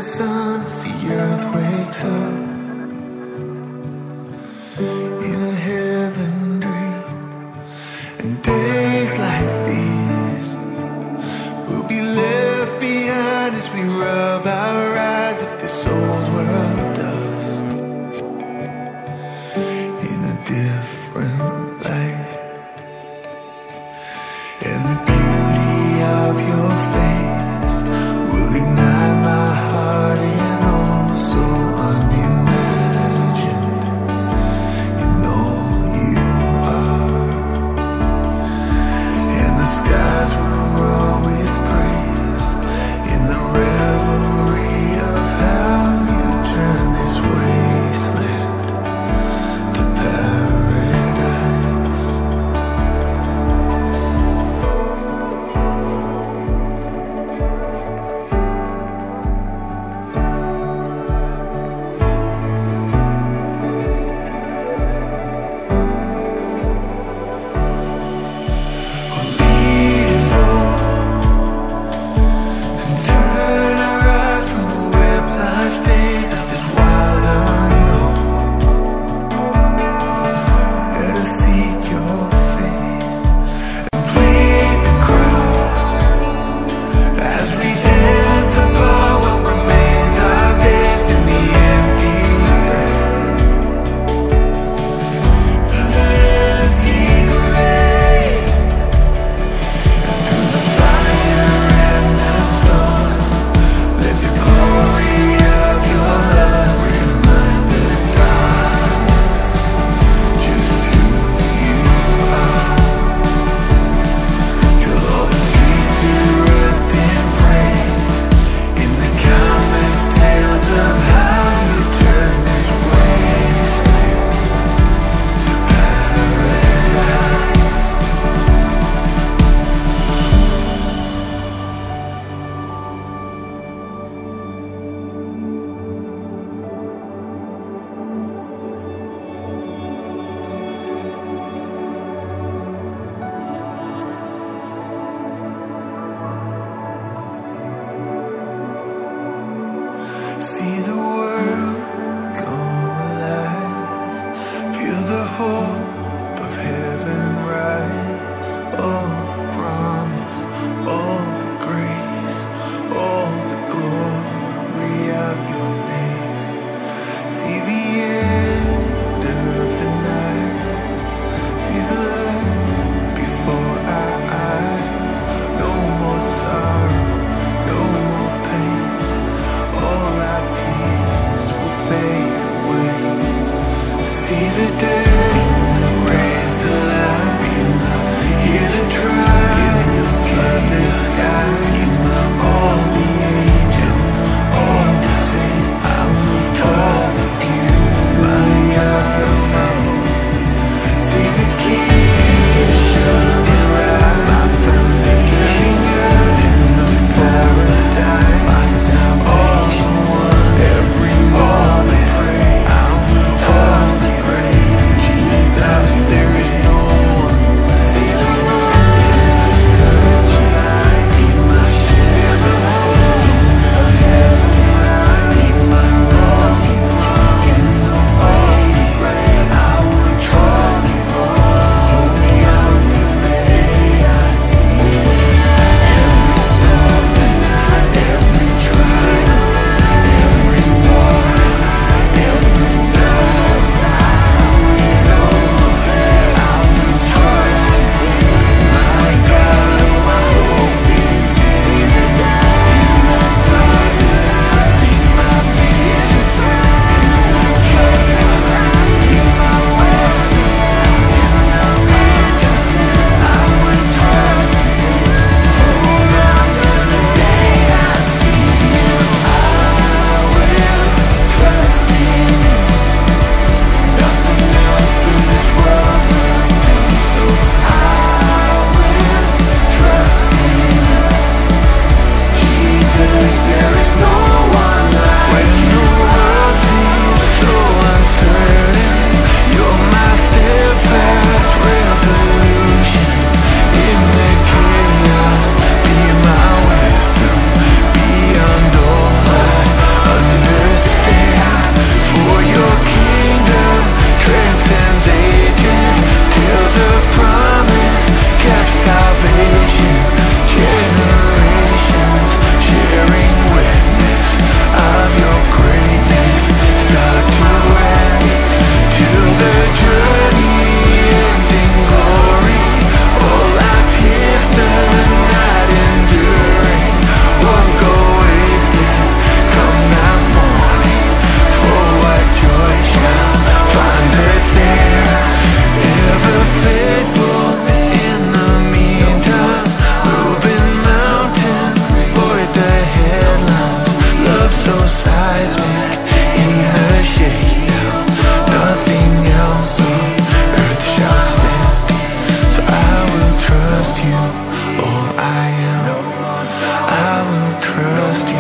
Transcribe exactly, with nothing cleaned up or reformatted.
sun as the earth wakes up in a heaven dream. And days like these will be left behind as we rub our eyes of this old world dust in a different light. And the beauty of your face will ignite my heart in all so unimagined in all you are. And the skies will roar with praise in the revelry of how you turn this wasteland to paradise. Lead us on and turn our eyes from the whiplash days of this wild unknown. Let us seek your face and plead the cross as we dance upon what remains of death in the empty grave. The empty grave. Through the fire and the storm, let the glory of your love remind the gods just who you are. Till all the streets erupt in praise in the countless tales of how you turn this wasteland to paradise. See the world come alive. Feel the hope of heaven rise. All the promise, all the grace, all the glory of your name. See the end of the night. See the light before our eyes. No more sorrow, no more pain. All our tears will fade away. See the day trust you.